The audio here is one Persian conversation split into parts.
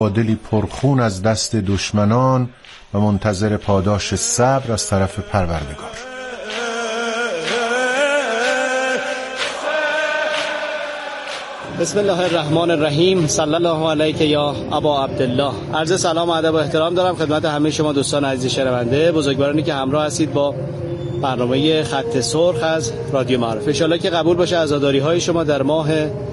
با دلی پرخون از دست دشمنان و منتظر پاداش صبر از طرف پروردگار. بسم الله الرحمن الرحیم. صلی الله علیک یا ابا عبدالله. عرض سلام و ادب و احترام دارم خدمت همه شما دوستان عزیز شنونده، بزرگوارانی که همراه هستید با برنامه خط سرخ از رادیو معارف. ان شاءالله که قبول باشه عزاداری های شما در ماه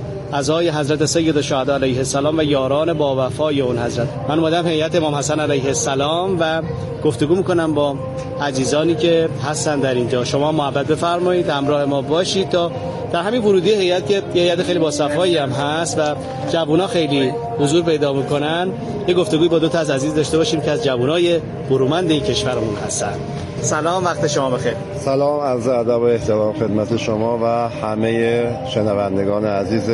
عزای حضرت سید الشهدا علیه السلام و یاران با وفای اون حضرت. من اومدم هیئت امام حسن علیه السلام و گفتگو میکنم با عزیزانی که هستن در اینجا. شما محبت بفرمایید همراه ما باشید تا در همین ورودی هیئت که هیئت خیلی با صفایی هم هست و جوونا خیلی حضور پیدا میکنن، یه گفتگوی با دو تا از عزیز داشته باشیم که از جوانای برومند این کشورمون هستن. سلام، وقت شما بخیر. سلام، عرض ادب و احترام خدمت شما و همه شنوندگان عزیز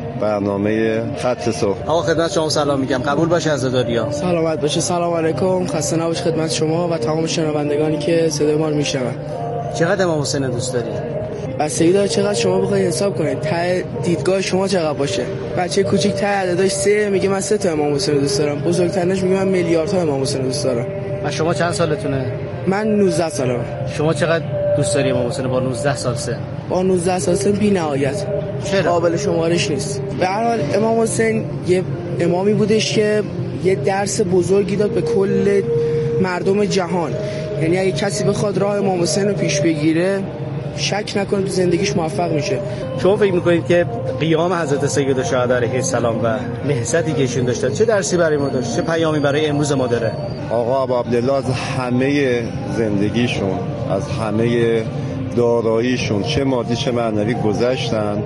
برنامه خط سرخ. آقا خدمت شما سلام میگم، قبول باشه عزاداری‌ها. سلامت باشه. سلام علیکم، خسته نباش خدمت شما و تمام شنوندگانی که صدای ما رو میشنون. چقدر امام حسین دوست داری؟ بستگی داره چقدر شما بخواید حساب کنید، ته دیدگاه شما چقدر باشه. بچه کوچیک ته عددش 3 میگه من 3 تا امام حسین دوست دارم، بزرگترش میگه من میلیاردها امام حسین دوست دارم. و شما چند سالتونه؟ من 19 سالمه. شما چقدر دوست داری امام حسین با 19 سال سن؟ با 19 سال سن بی‌نهایت. چرا؟ قابل شمارش نیست. به هر حال امام حسین یه امامی بودش که یه درس بزرگی داد به کل مردم جهان. یعنی اگه کسی بخواد راه امام حسین رو پیش بگیره شک نکنه تو زندگیش موفق میشه. شما فکر میکنید که قیام حضرت سید الشهدا علیه السلام و نهضتی که ایشون داشتن چه درسی برای ما داشت، چه پیامی برای امروز ما داره؟ آقا ابا عبدالله از همه زندگیشون، از همه داراییشون چه مادی چه معنوی گذشتن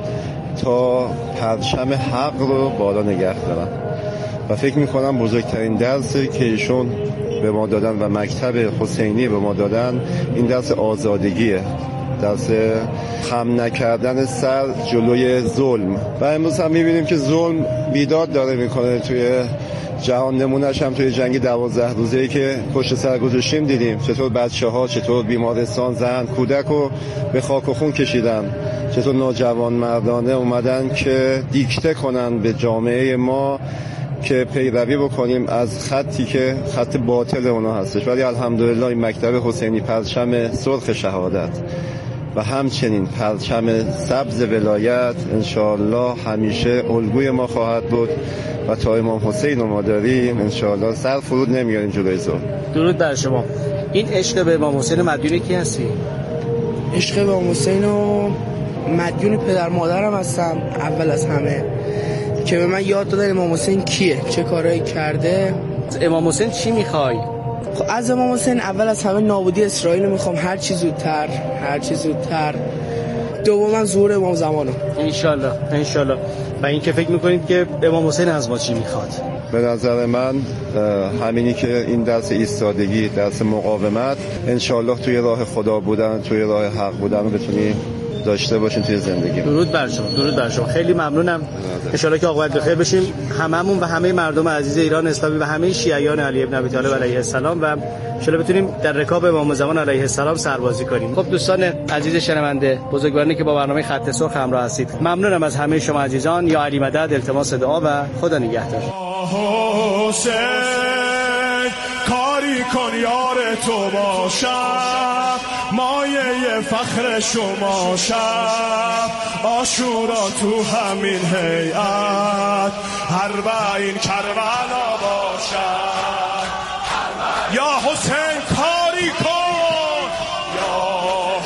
تا پرچم حق رو بالا نگه دارن و فکر میکنم بزرگترین درسی که ایشون به ما دادن و مکتب حسینی به ما دادن این درس آزادگیه، درس خم نکردن سر جلوی ظلم. و امروز هم میبینیم که ظلم بیداد داره میکنه توی جهان. نمونهش هم توی جنگ 12 روزه‌ای که پشت سر گذاشتیم دیدیم چطور بچه‌ها، چطور بیمارستان، زن، کودک رو به خاک و خون کشیدن، چطور نوجوان مردانه اومدن که دیکته کنن به جامعه ما که پیروی بکنیم از خطی که خط باطل اونا هستش. ولی الحمدلله این مکتب حسینی پرچم سرخ شهادت و همچنین پرچم سبز ولایت انشاءالله همیشه الگوی ما خواهد بود و تا امام حسین ما داریم انشاءالله سر فرود نمیاریم جلوی ظلم. درود بر شما. این عشق به امام حسین مدیون کی هستی؟ عشق به امام حسین و مدیون پدر مادرم هستم اول از همه، که به من یاد دادن امام حسین کیه، چه کارایی کرده. امام حسین چی میخوای؟ از امام حسین اول از همه نابودی اسرائیل رو میخوام، هر چی زودتر. دوما ظهور امام زمانو انشالله. و این که فکر میکنید که امام حسین از ما چی میخواد؟ به نظر من همینی که این درس ایستادگی، درس مقاومت، انشالله توی راه خدا بودن، توی راه حق بودن رو بتونی داشته باشین توی زندگی. درود بر شما. خیلی ممنونم. انشالله که عاقبت بخیر بشیم هممون و همه مردم عزیز ایران اسلامی و همه شیعیان علی ابن ابی طالب علیه السلام، و انشالله بتونیم در رکاب امام زمان علیه السلام سربازی کنیم. خب دوستان عزیز شنونده، بزرگوارانی که با برنامه خط سرخ همراه هستید، ممنونم از همه شما عزیزان. یا علی مدد، التماس دعا و خدا نگهدار. کاری کن یار تو باشم، مایه فخر شما شب، عاشورا تو همین هیئت، اربعین کربلا باشم. یا حسین کاری کن، یا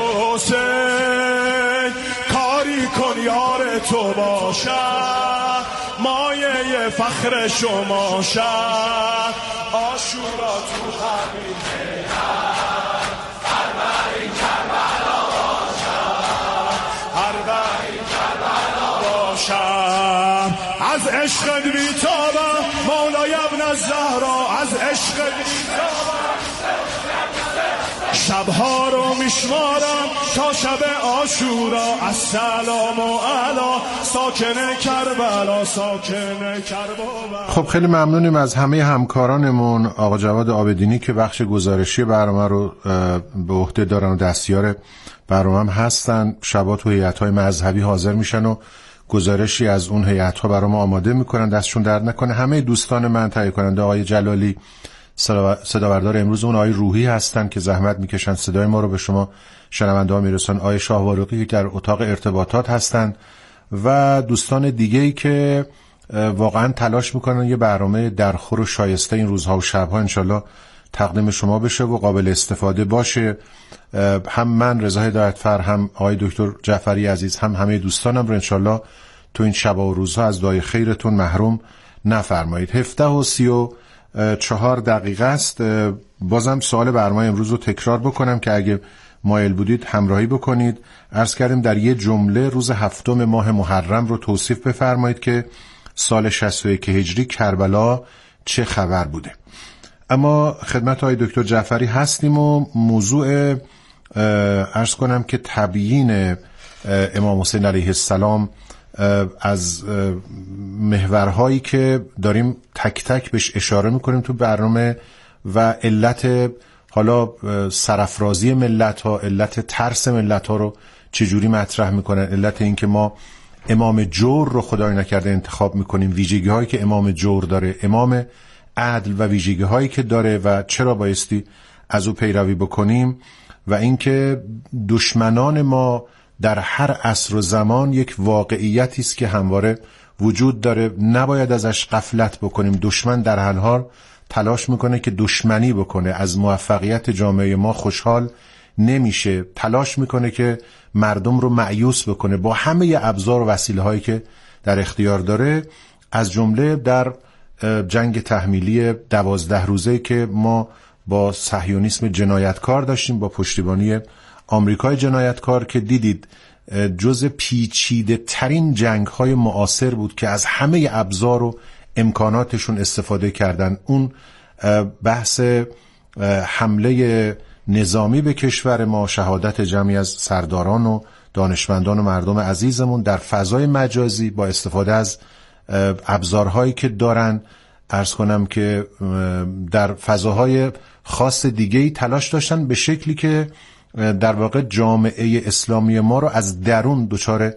حسین کاری کن یار تو باشم، مایه فخر شما شب، عاشورا تو همین هیئت، اربعین کربلا باشم. از عشقت بیتابم مولای ابن الزهرا، از عشقت بیتابم شبها رو میشمارم تا شب عاشورا. السلام علی ساکن کربلا، ساکن کربلا. خب خیلی ممنونیم از همه همکارانمون، آقا جواد عابدینی که بخش گزارشی برنامه رو به عهده دارن و دستیار برنامه هم هستن. شبا تو هیئت‌های مذهبی حاضر میشن و گزارشی از اون هیئت‌ها برای ما آماده میکنن، دستشون درد نکنه. همه دوستان من، تهیه کننده آقای جلالی، صداوردار امروز اون آقای روحی هستن که زحمت میکشن صدای ما رو به شما شنونده ها میرسن، آقای شاهوارقی که در اتاق ارتباطات هستن و دوستان دیگه‌ای که واقعا تلاش میکنن یه برنامه درخور و شایسته این روزها و شبها انشالله تقدیم شما بشه و قابل استفاده باشه. هم من رضا هدایتفر، هم آقای دکتر جعفری عزیز، هم همه دوستانم رو انشالله تو این شب و روزها از دعای خیرتون محروم نفرمایید. 7:34 است. بازم سوال برنامه امروز رو تکرار بکنم که اگه مایل بودید همراهی بکنید. عرض کردیم در یه جمله روز 7 ماه محرم رو توصیف بفرمایید که سال 61 هجری کربلا چه خبر بوده. اما خدمت های دکتر جعفری هستیم و موضوع عرض کنم که تبیین امام حسین علیه السلام از محورهایی که داریم تک تک بهش اشاره میکنیم تو برنامه و علت حالا سرافرازی ملت ها، علت ترس ملت ها رو چجوری مطرح میکنن، علت این که ما امام جور رو خدای نکرده انتخاب میکنیم، ویژگی هایی که امام جور داره، امام عدل و ویژگی هایی که داره و چرا بایستی از او پیروی بکنیم، و اینکه دشمنان ما در هر عصر و زمان یک واقعیتی است که همواره وجود داره، نباید ازش غفلت بکنیم. دشمن در هر حال تلاش میکنه که دشمنی بکنه، از موفقیت جامعه ما خوشحال نمیشه، تلاش میکنه که مردم رو مایوس بکنه با همه ابزار و وسیله هایی که در اختیار داره، از جمله در جنگ تحمیلی 12 روزه که ما با صهیونیسم جنایتکار داشتیم، با پشتیبانی آمریکای جنایتکار، که دیدید جز پیچیده ترین جنگ های معاصر بود که از همه ابزار و امکاناتشون استفاده کردن. اون بحث حمله نظامی به کشور ما، شهادت جمعی از سرداران و دانشمندان و مردم عزیزمون در فضای مجازی با استفاده از ابزارهایی که دارن، عرض کنم که در فضاهای خاص دیگه‌ای تلاش داشتن به شکلی که در واقع جامعه اسلامی ما رو از درون دچار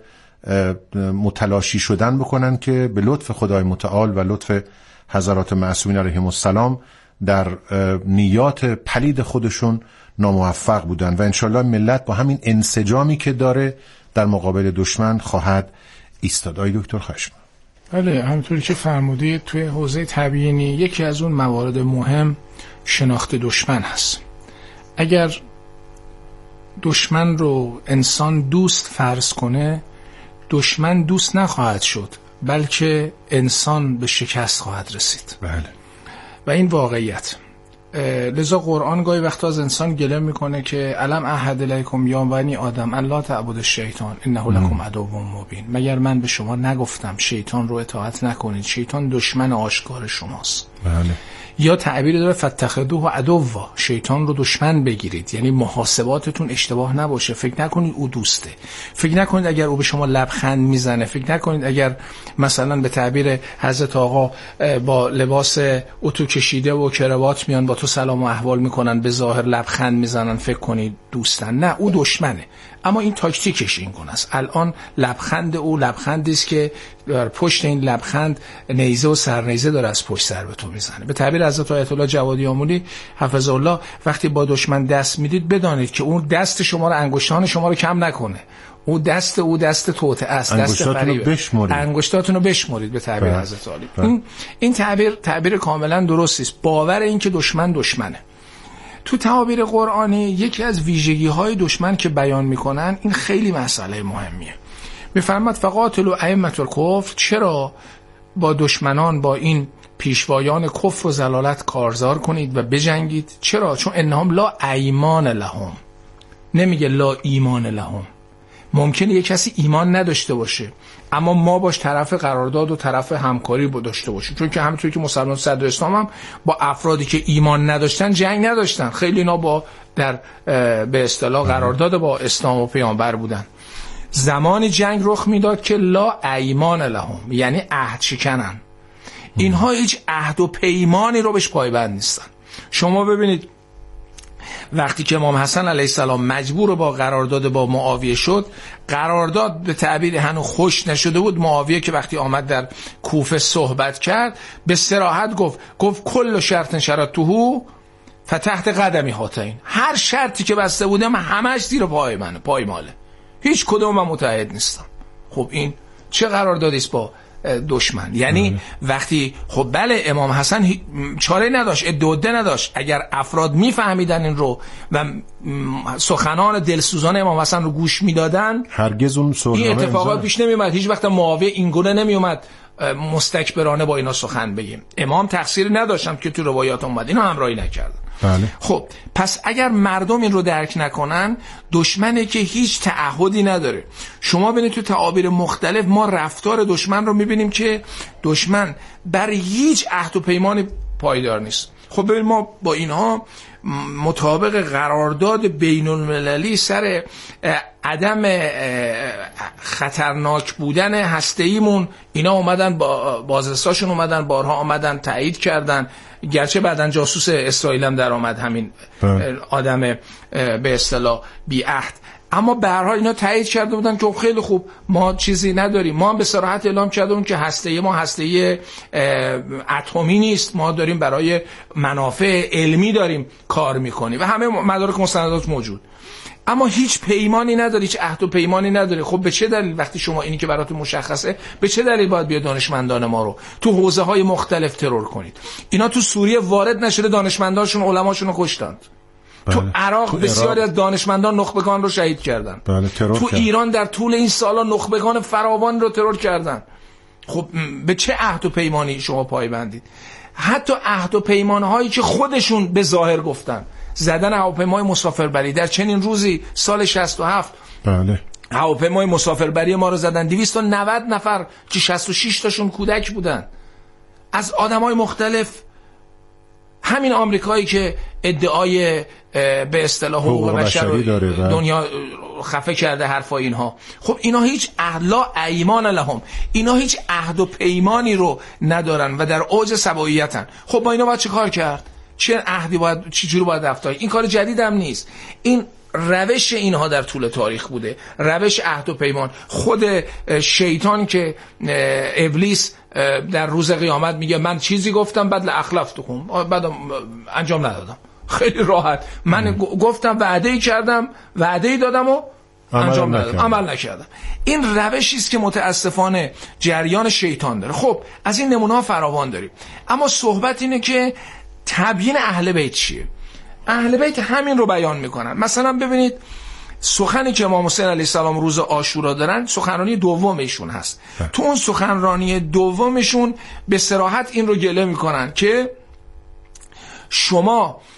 متلاشی شدن بکنن که به لطف خدای متعال و لطف حضرات معصومین علیهم السلام در نیات پلید خودشون ناموفق بودن و انشالله ملت با همین انسجامی که داره در مقابل دشمن خواهد ایستاد. آقای دکتر خشم. بله، همونطوری که فرمودید توی حوزه تبیینی یکی از اون موارد مهم شناخت دشمن هست. اگر دشمن رو انسان دوست فرض کنه، دشمن دوست نخواهد شد، بلکه انسان به شکست خواهد رسید. بله. و این واقعیت. لذا قرآن گاهی وقتا از انسان گله میکنه که الم اعهد الیکم یا بنی آدم الا تعبدوا الشیطان انه لکم عدو مبین. مگر من به شما نگفتم شیطان رو اطاعت نکنید، شیطان دشمن آشکار شماست. بله. یا تعبیر داره فاتخذوه عدوا، شیطان رو دشمن بگیرید، یعنی محاسباتتون اشتباه نباشه، فکر نکنید او دوسته، فکر نکنید اگر او به شما لبخند میزنه، فکر نکنید اگر مثلا به تعبیر حضرت آقا با لباس اتو کشیده و کراوات میان با تو سلام و احوال میکنن، به ظاهر لبخند میزنن، فکر کنید دوستن. نه، او دشمنه، اما این تاکتیکش این گونه است. الان لبخند او لبخندی است که در پشت این لبخند نیزه و سرنیزه داره از پشت سر به تو میزنه. به تعبیر حضرت آیت الله جوادی آمولی حفظه الله، وقتی با دشمن دست میدید بدانید که اون دست شما رو، انگشتان شما رو کم نکنه. او دست توطئه است، دست فریبه. انگشتاتون رو بشمرید به تعبیر حضرت علی. این تعبیر کاملا درستی است. باور این که دشمن دشمنه. تو تعابیر قرآنی یکی از ویژگی‌های دشمن که بیان میکنن این خیلی مسئله مهمیه. میفرماد فقاتلوا ائمة الکفر، چرا با دشمنان، با این پیشوایان کفر و ضلالت کارزار کنید و بجنگید؟ چرا؟ چون انهم لا ایمان لهم، نمیگه لا ایمان لهم. ممکنه یک کسی ایمان نداشته باشه اما ما باش طرف قرارداد و طرف همکاری داشته باشیم، چون که همونطوری که مسلمان صدر اسلام هم با افرادی که ایمان نداشتن جنگ نداشتن، خیلی اینا با در به اصطلاح قرارداد با اسلام و پیامبر بودن. زمان جنگ رخ میداد که لا ایمان لهم، یعنی عهد شکنن. اینها هیچ عهد و پیمانی رو بهش پایبند نیستن. شما ببینید وقتی که امام حسن علیه السلام مجبور با قرارداد با معاویه شد، قرارداد به تعبیر هنوز خوش نشده بود. معاویه که وقتی آمد در کوفه صحبت کرد به صراحت گفت کل شرط شرطه فتحت قدمی هاتین، هر شرطی که بسته بودم همش زیر پای منه، پای ماله، هیچ کدوم من متعهد نیستم. خب این چه قراردادی است با دشمن؟ یعنی وقتی خب بله امام حسن چاره نداشت، ادعا نداشت. اگر افراد میفهمیدن این رو و سخنان دلسوزان امام حسن رو گوش میدادن، هرگز اون این اتفاقات پیش نمیومد. هیچ وقت معاویه اینگونه نمیومد مستکبرانه با اینا سخن بگیم. امام تقصیری نداشتم که تو روایات اومد، اینا همراهی نکردن. بله. خب پس اگر مردم این رو درک نکنن، دشمنه که هیچ تعهدی نداره. شما ببینید تو تعابیر مختلف ما رفتار دشمن رو میبینیم که دشمن بر هیچ عهد و پیمانی پایدار نیست. خب ببین ما با اینها مطابق قرارداد بین المللی سر عدم خطرناک بودن هسته‌ایمون اینا اومدن، با بازرساشون اومدن، بارها اومدن تایید کردن، گرچه بعدن جاسوس اسرائیل هم در آمد، همین آدم به اصطلاح بی عهد، اما به هر حال اینا تایید کرده بودن که خیلی خوب ما چیزی نداریم. ما هم به صراحت اعلام کردیم که هسته ما هسته اتمی نیست، ما داریم برای منافع علمی داریم کار میکنیم و همه مدارک مستندات موجود، اما هیچ پیمانی نداری، هیچ عهد و پیمانی نداری. خب به چه دلیل وقتی شما اینی که براتون مشخصه، به چه دلیل باید بیا دانشمندان ما رو تو حوزه های مختلف ترور کنید؟ اینا تو سوریه وارد نشده، دانشمندانشون علماشون رو کشتند. بله. تو عراق بسیاری از دانشمندان نخبگان رو شهید کردن. بله. تو ایران در طول این سالا نخبگان فراوان رو ترور کردن. خب به چه عهد و پیمانی شما پایبندید؟ حتی عهد و پیمانهایی که خودشون به ظاهر گفتن، زدن هواپیمای مسافربری در چنین روزی سال 67. بله. هواپیمای مسافربری ما رو زدن، 290 نفر که 66 تاشون کودک بودن، از آدمای مختلف. همین آمریکایی که ادعای به اصطلاح حقوق بشر دنیا خفه کرده حرفا اینها، خب اینا هیچ لا ایمان لهم، اینا هیچ عهد و پیمانی رو ندارن و در اوج سباییتن. خب با اینا باید چه کار کرد؟ چه عهدی باید، چه جوری باید رفتار؟ این کار جدید هم نیست، این روش اینها در طول تاریخ بوده، روش عهد و پیمان. خود شیطان که ابلیس در روز قیامت میگه من چیزی گفتم بعد اخلفتکم، بعد انجام ندادم. خیلی راحت، من گفتم وعده‌ای کردم، وعده‌ای دادم و انجام ندادم، عمل نکردم. این روشی است که متاسفانه جریان شیطان داره. خب از این نمونه‌ها فراوان داریم، اما صحبت اینه که تبیین اهل بیت چیه؟ اهل بیت همین رو بیان میکنن. مثلا ببینید سخنی که امام حسین علیه السلام روز عاشورا دارن، سخنرانی دومشون هست. تو اون سخنرانی دومشون به صراحت این رو گله میکنن که شما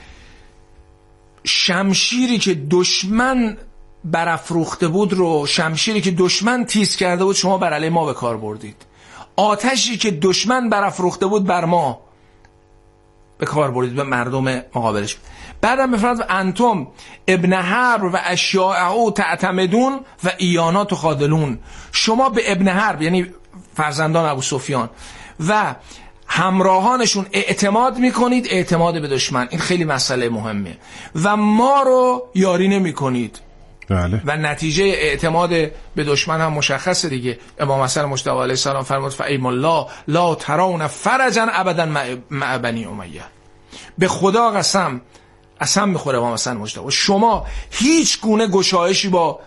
شمشیری که دشمن برافروخته بود رو، شمشیری که دشمن تیز کرده بود، شما بر علیه ما به کار بردید. آتشی که دشمن برافروخته بود بر ما به کار بردید، به مردم مقابلش. بعدم بفرماد انتم ابن حرب و اشیاءه تعتمدون و ایانا تخاذلون، شما به ابن حرب یعنی فرزندان ابو سفیان و همراهانشون اعتماد میکنید، اعتماد به دشمن. این خیلی مسئله مهمه. و ما رو یاری نمیکنید. بله. و نتیجه اعتماد به دشمن هم مشخصه دیگه. امام حسن مجتبی علیه السلام فرمود فایم الله لا ترون فرجا ابدا مع بنی امیه. به خدا قسم میخوره امام حسن مجتبی، شما هیچ گونه گشایشی با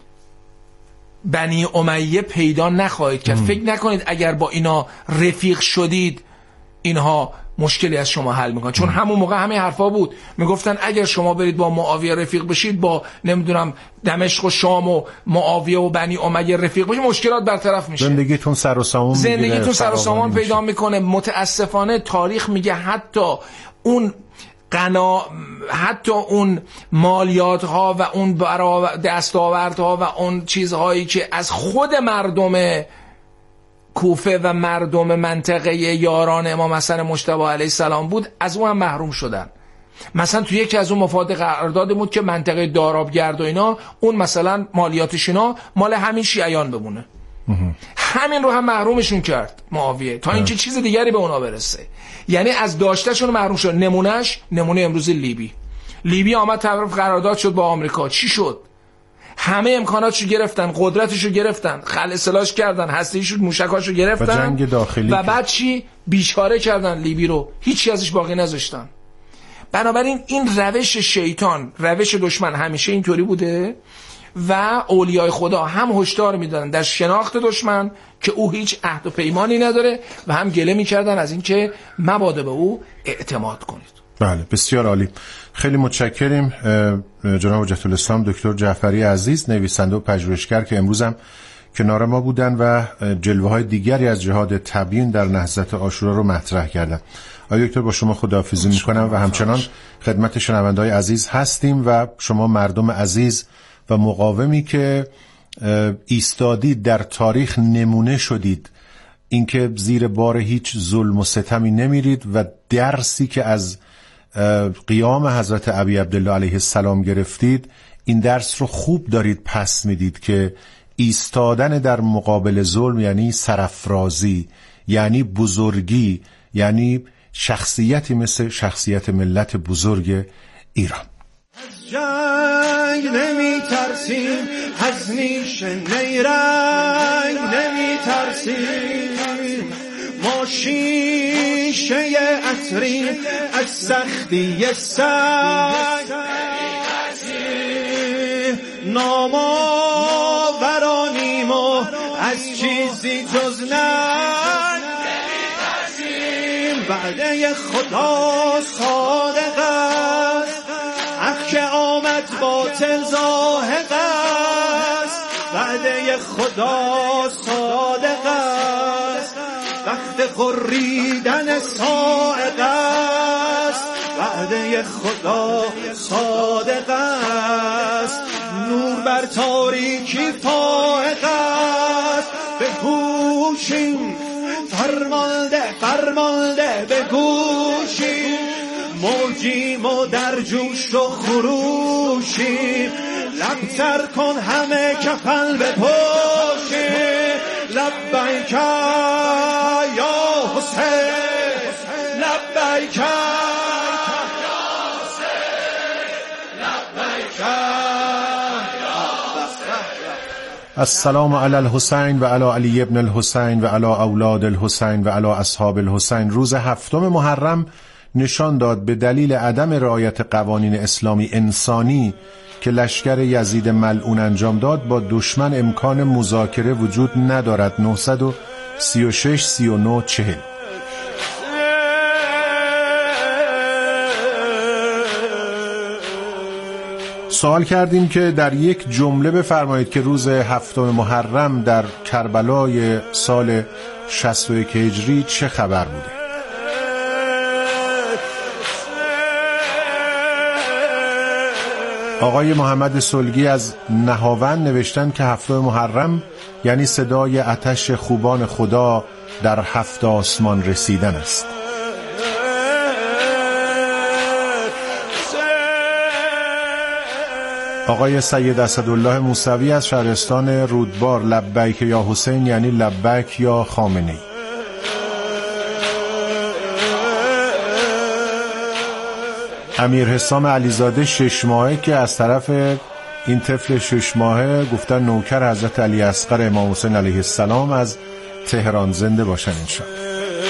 بنی امیه پیدا نخواهید کرد. فکر نکنید اگر با اینا رفیق شدید اینها مشکلی از شما حل میکنن، چون همون موقع همه حرفا بود، میگفتن اگر شما برید با معاویه رفیق بشید، با نمیدونم دمشق و شام و معاویه و بنی امیه رفیق بشید، مشکلات برطرف میشه، زندگیتون سر و سامان پیدا میکنه. متاسفانه تاریخ میگه حتی اون مالیات ها و اون دستاوردها و اون چیزهایی که از خود مردم کوفه و مردم منطقه یاران امام حسن مجتبی علیه السلام بود، از اون هم محروم شدن. مثلا تو یکی از اون مفاد قرارداد بود که منطقه دارابگرد و اینا، اون مثلا مالیاتش اینا مال همین شیعیان بمونه. همین رو هم محرومشون کرد معاویه تا اینکه چیز دیگری به اونا برسه. یعنی از داشتهشون محروم شد. نمونه امروز لیبی. لیبی آمد طرف قرارداد شد با آمریکا، چی شد؟ همه امکاناتشو گرفتن، قدرتشو گرفتن، خلع سلاحش کردن، هسته‌ایشو موشکاشو گرفتن و جنگ داخلی و بعد چی؟ بیچاره کردن لیبی رو، هیچی ازش باقی نذاشتن. بنابراین این روش شیطان، روش دشمن همیشه اینطوری بوده و اولیای خدا هم هشدار میدادن در شناخت دشمن که او هیچ عهد و پیمانی نداره و هم گله میکردن از اینکه مبادا به او اعتماد کنید. بله، بسیار عالی. خیلی متشکریم جناب حجت الاسلام دکتر جعفری عزیز، نویسنده و پژوهشگر که امروز هم کنار ما بودن و جلوه‌های دیگری از جهاد تبیین در نهضت عاشورا رو مطرح کردن. آقای دکتر با شما خداحافظی میکنم و همچنان خدمت شنونده‌های عزیز هستیم و شما مردم عزیز و مقاومی که ایستادید در تاریخ نمونه شدید، اینکه زیر بار هیچ ظلم و ستمی نمیرید و درسی که از قیام حضرت ابی عبدالله علیه السلام گرفتید، این درس رو خوب دارید پس میدید که ایستادن در مقابل ظلم یعنی سرافرازی، یعنی بزرگی، یعنی شخصیتی مثل شخصیت ملت بزرگ ایران. از جنگ نمی ترسیم، از نیش نیرنگ نمی ترسیم، ما شیشه عطریم از سختی سنگ نمی ترسیم، نامآورانیم و از چیزی جز ننگ نمی ترسیم، وعده خدا صادق است، حق که آمد باطل زاهق است، وعده خدا صادق است، وقت غریدن صاعق است، وعده خدا صادق است، نور بر تاریکی فائق است، بگوشیم فرمانده فرمانده بگوشیم، موجیم و در جوش و خروشیم، لب تر کن همه کفن بپوشیم، لبیک یا حسین لبیک یا حسین لبیک. السلام علی الحسین و علی علی ابن الحسین و علی اولاد الحسین و علی اصحاب الحسین. روز 7 محرم نشان داد به دلیل عدم رعایت قوانین اسلامی انسانی که لشکر یزید ملعون انجام داد با دشمن امکان مذاکره وجود ندارد. 936 39 40. سوال کردیم که در یک جمله بفرمایید که روز 7 محرم در کربلای سال 61 هجری چه خبر بوده؟ آقای محمد سلگی از نهاوند نوشتن که 7 محرم یعنی صدای آتش خوبان خدا در 7 آسمان رسیدن است. آقای سید اسدالله موسوی از شهرستان رودبار، لبیک یا حسین یعنی لبیک یا خامنه‌ای. امیر حسام علیزاده 6 ماهه که از طرف این طفل 6 ماهه گفتن نوکر حضرت علی اصغر امام حسین علیه السلام از تهران، زنده باشن انشاءالله.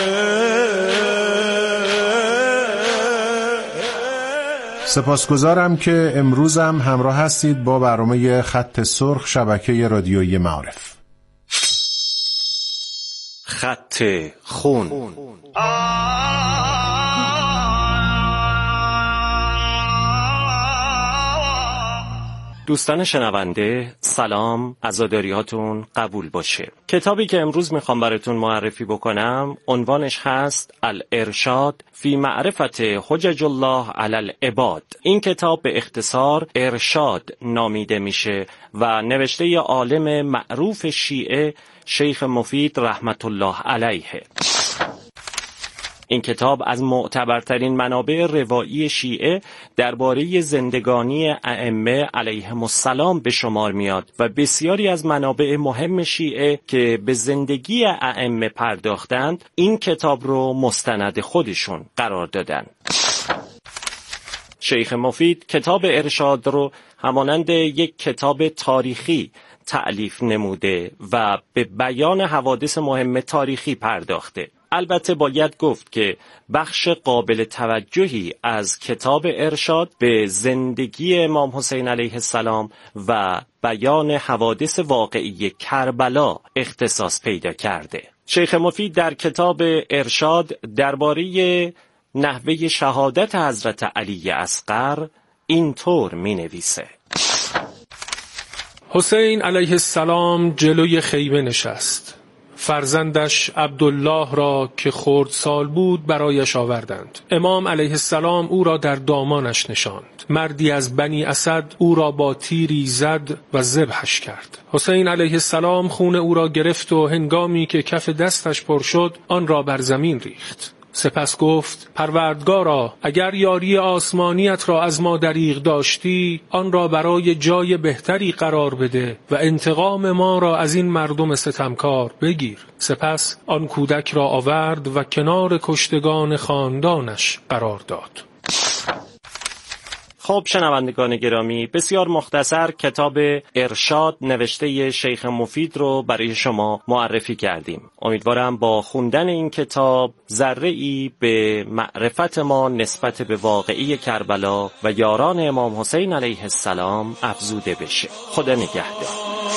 سپاسگزارم که امروزم همراه هستید با برنامه خط سرخ شبکه رادیویی معارف. خط خون. دوستان شنونده سلام، عزاداریاتون قبول باشه. کتابی که امروز میخوام براتون معرفی بکنم عنوانش هست الارشاد فی معرفت حجج الله علی العباد. این کتاب به اختصار ارشاد نامیده میشه و نوشته ی عالم معروف شیعه شیخ مفید رحمت الله علیه. این کتاب از معتبرترین منابع روایی شیعه درباره زندگانی ائمه علیهم السلام به شمار میاد و بسیاری از منابع مهم شیعه که به زندگی ائمه پرداختند این کتاب رو مستند خودشون قرار دادن. شیخ مفید کتاب ارشاد رو همانند یک کتاب تاریخی تألیف نموده و به بیان حوادث مهم تاریخی پرداخته. البته باید گفت که بخش قابل توجهی از کتاب ارشاد به زندگی امام حسین علیه السلام و بیان حوادث واقعی کربلا اختصاص پیدا کرده. شیخ مفید در کتاب ارشاد درباره نحوه شهادت حضرت علی اصغر اینطور می‌نویسه: حسین علیه السلام جلوی خیمه نشست. فرزندش عبدالله را که خردسال بود برایش آوردند. امام علیه السلام او را در دامانش نشاند. مردی از بنی اسد او را با تیری زد و ذبحش کرد. حسین علیه السلام خون او را گرفت و هنگامی که کف دستش پر شد آن را بر زمین ریخت. سپس گفت: پروردگارا، اگر یاری آسمانیت را از ما دریغ داشتی آن را برای جای بهتری قرار بده و انتقام ما را از این مردم ستمکار بگیر. سپس آن کودک را آورد و کنار کشتگان خاندانش قرار داد. خب شنوندگان گرامی، بسیار مختصر کتاب ارشاد نوشته شیخ مفید رو برای شما معرفی کردیم. امیدوارم با خوندن این کتاب ذره‌ای به معرفت ما نسبت به واقعی کربلا و یاران امام حسین علیه السلام افزوده بشه. خدا نگهدار.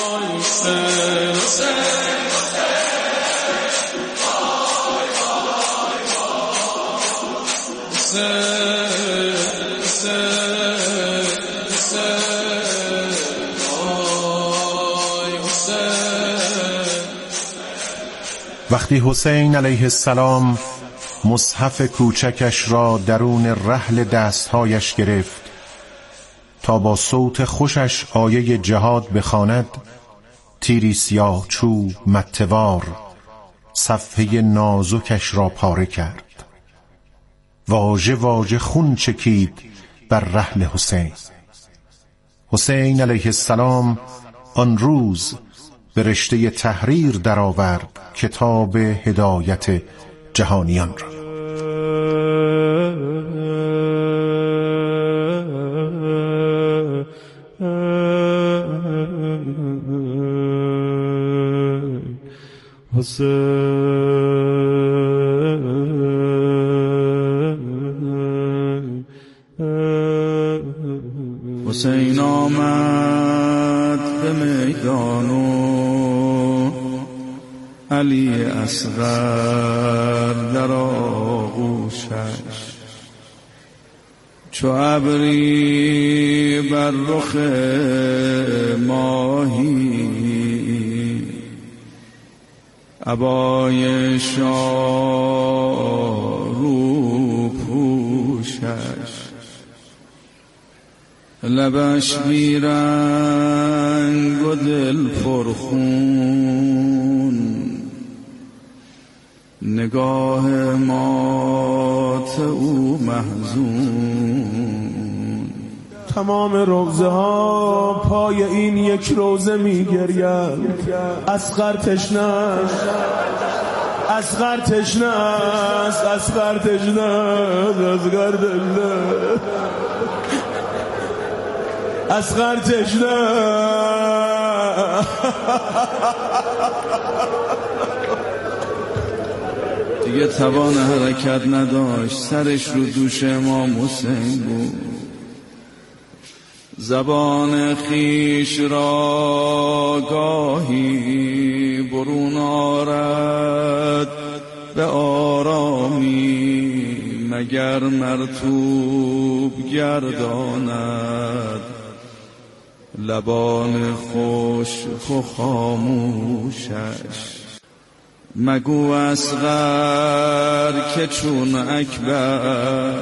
وقتی حسین علیه السلام مصحف کوچکش را درون رحل دستهایش گرفت تا با صوت خوشش آیه جهاد بخواند، تیری سیاه چوب متوار صفحه نازکش را پاره کرد. واژه واژه خون چکید بر رحل حسین. حسین علیه السلام آن روز به رشته تحریر درآورد کتاب هدایت جهانیان را. حسین آمد به میدانو علی اصغر در آغوشش، چو ابری بر رخ ماهی، عبای شاه رو پوشش، لبش بیرنگ و دل پرخون، نگاه مات او محزون. تمام روزه ها پای این یک روزه می گرید. اصغر تشنه است، اصغر تشنه است، اصغر تشنه است، اصغر تشنه است، اصغر تشنه. دیگه توان حرکت نداشت، سرش رو دوش امام حسین بود. زبان خیش را گاهی برون آرد به آرامی، مگر مرطوب گرداند لبان خشک و خاموشش. مگو اصغر که چون اکبر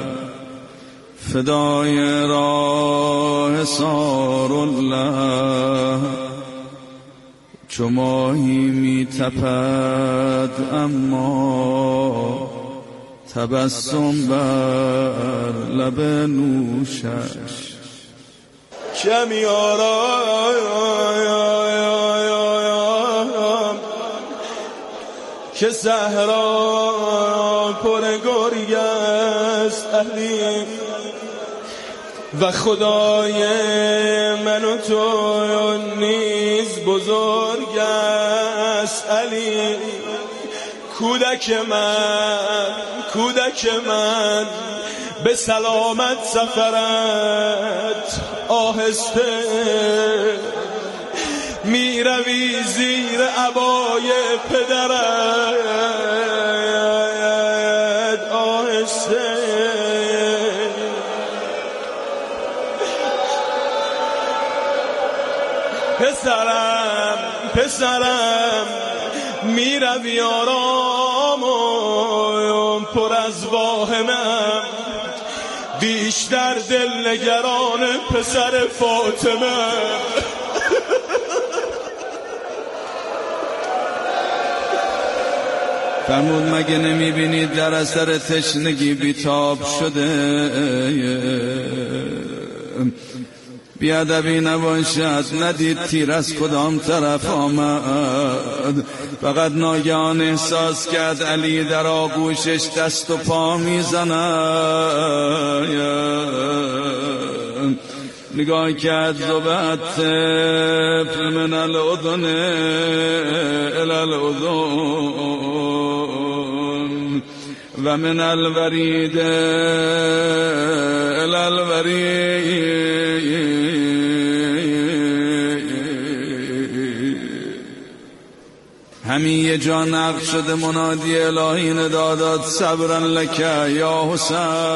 فدای راه سار الله، چو ماهی می تپد اما تبسم بر لب نوشش. کمی آرایم که صحرا پر گرگ است، اهلی و خدای من و تو نیز بزرگ است علی. کودک من به سلامت سفرت آهسته می روی زیر عبای پدرت آهسته. پسرم می روی آرام و پر از واهمم، بیشتر دلنگران پسر فاطمه. فرمود مگه نمیبینید در اثر تشنگی بیتاب شده؟ بیادبی نباشد، ندید تیر از کدام طرف آمد. فقط ناگهان احساس کرد علی در آغوشش دست و پا میزند. نگاه کرد زبط طفل من الاذن الى الاذن و من الورید الى الورید. همین یه جا نقش شده منادی الهی ندا داد صبرا لک یا حسین.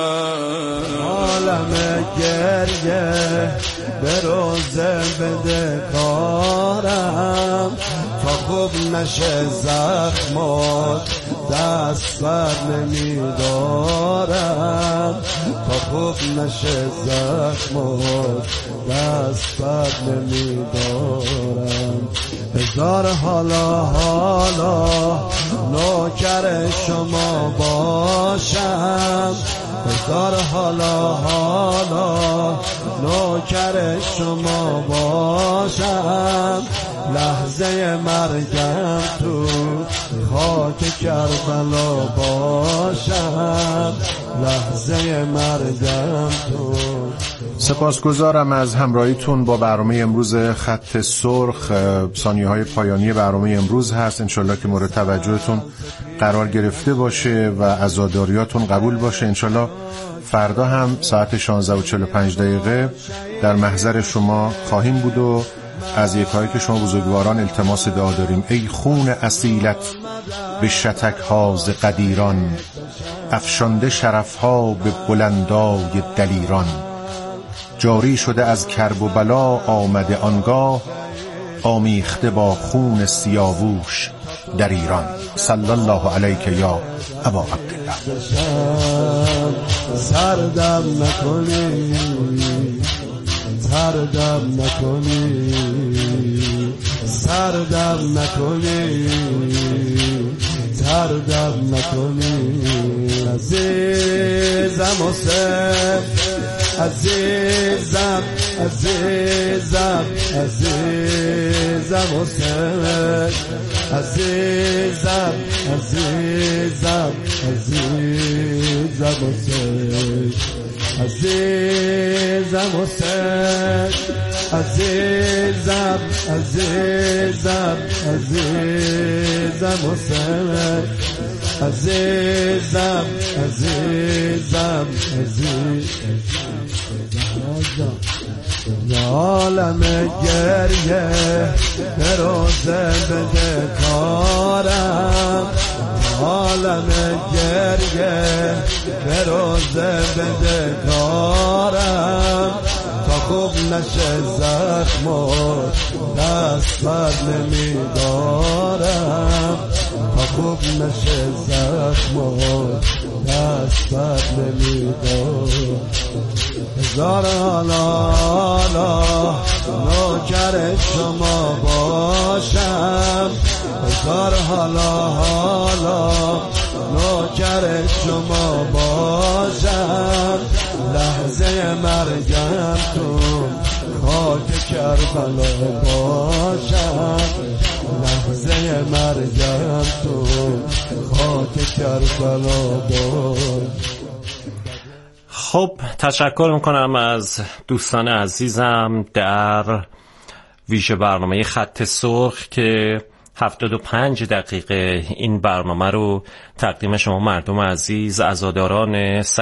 عالم گریه به روزه بده کارم، تا خوب نشه زخمات دست بر نمیدارم، تا خوب نشه زخمات دست بر نمیدارم. هزار حالا نوکر شما باشم، هزار حالا نوکر شما باشم. لحظه مرگم تو خاک کربلا باشم، لحظه مرگم تو. سپاسگزارم از همراهیتون با برنامه امروز خط سرخ. ثانیه‌های پایانی برنامه امروز هست، انشالله که مورد توجهتون قرار گرفته باشه و عزاداریاتون قبول باشه. انشالله فردا هم ساعت 16:45 در محضر شما خواهیم بود و از یکایی که شما بزرگواران التماس دعا داریم. ای خون اصیلت به شتک ها ز قدیران، افشانده شرف ها به بلندای دلیران. جاری شده از کرب و بلا آمده آنگاه، آمیخته با خون سیاووش در ایران. صلی الله علیک یا ابا عبدالله. سردم نکنی، سردم نکنی، سردم نکنی، سردم نکنی. عزیزم حسین، عزیزم عزیزم عزیزم حسین، عزیزم عزیزم عزیزم حسین، عزیزم حسین، عزیزم عزیزم عزیزم حسین، عزیزم عزیزم عزیزم. عالم گریه به روزه بده کارم، عالم گریه به روزه بده کارم. تا خوب نشه زخمات دست بر نمیدارم، تا خوب نشه زخمات دست بر نمیدارم. هزار حالا نوکر شما باشم، هزار حالا نوکر شما باشم. لحظه مرگم تو خاک کربلا باشم، لحظه مرگم تو خاک کربلا باشم. خب تشکر میکنم از دوستان عزیزم در ویژه برنامه خط سرخ که 75 دقیقه این برنامه رو تقدیم شما مردم عزیز عزاداران